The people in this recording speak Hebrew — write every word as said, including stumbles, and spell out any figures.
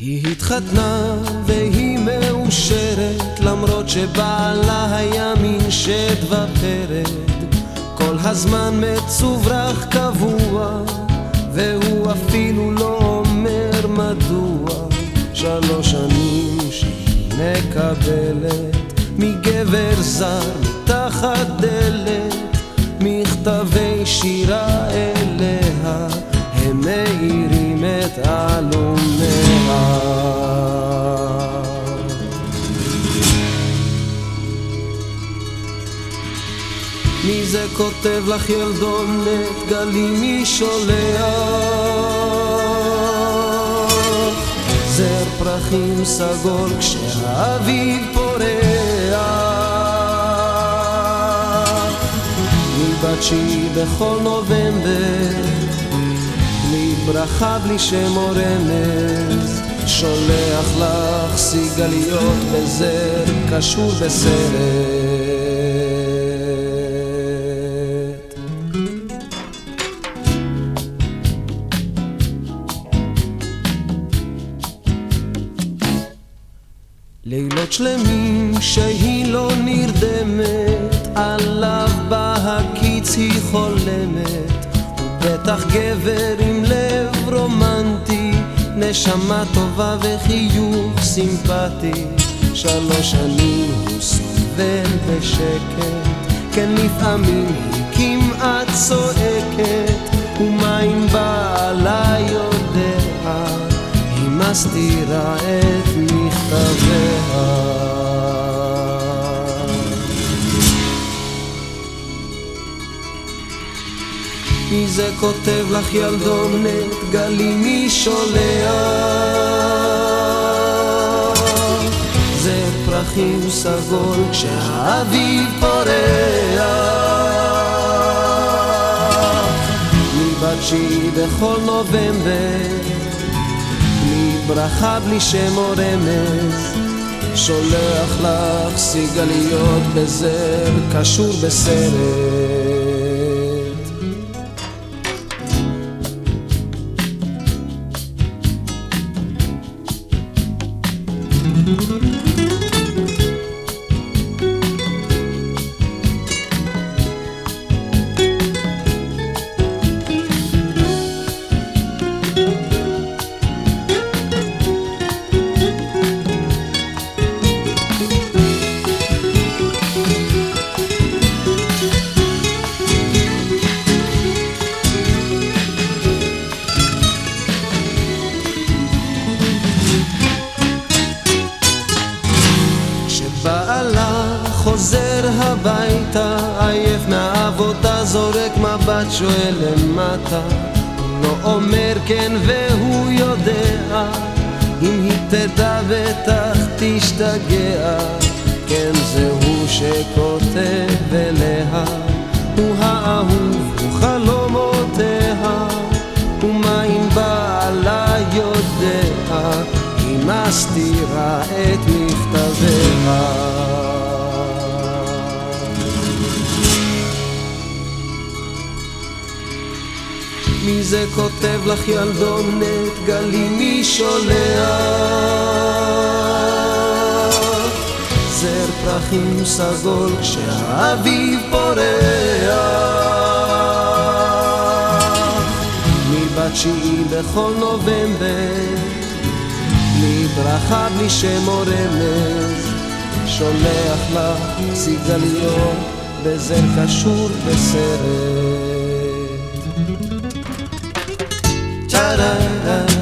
היא התחתנה והיא מאושרת, למרות שבעלה היה מין שד ופרד, כל הזמן מצוברח קבוע, והוא אפילו לא אומר מדוע. שלוש שנים שהיא מקבלת מגבר זר מתחת דלת, מכתבי שירה אליה, הם מאירים את אלומיה. מי זה כותב לך ילדונת, גלי מי שולח? זר פרחים סגול כשהאביב פורח, מבתשי בכל נובמבר, בלי ברכה בלי שם או רמז, שולח לך סיגליות בזר קשור בסרט. לילות שלמים שהיא לא נרדמת, עליו בהקיץ היא חולמת, הוא בטח גבר עם לב רומנטי, נשמה טובה וחיוך סימפטי. שלוש שנים הוא סובל בשקט, כן לפעמים היא כמעט צועקת, ומה אם בעלה יודע, היא מסתירה את מכתביה. מי זה כותב לך ילדונת, גלי מי שולח? זה פרחים סגול כשהאביב פורח, מבתשי בכל נובמבר, בלי ברכה בלי שם או רמז, שולח לך סיגליות בזר קשור בסרט. בעלה חוזר הביתה, עייף מהעבודה, זורק מבט שואל למטה, הוא לא אומר כן והוא יודע, אם היא תדע בטח תשתגע. כן זה הוא שכותב אליה, הוא האהוב הוא חלומותיה, ומה אם בעלה יודע, היא מסתירה את מכתביה. מי זה כותב לך ילדונת, גלי מי שולח? זר פרחים סגול כשהאביב פורח, מבתשי בכל נובמבר, בלי ברכה בלי שם או רמז, שולח לך סיגליות בזר קשור בסרט.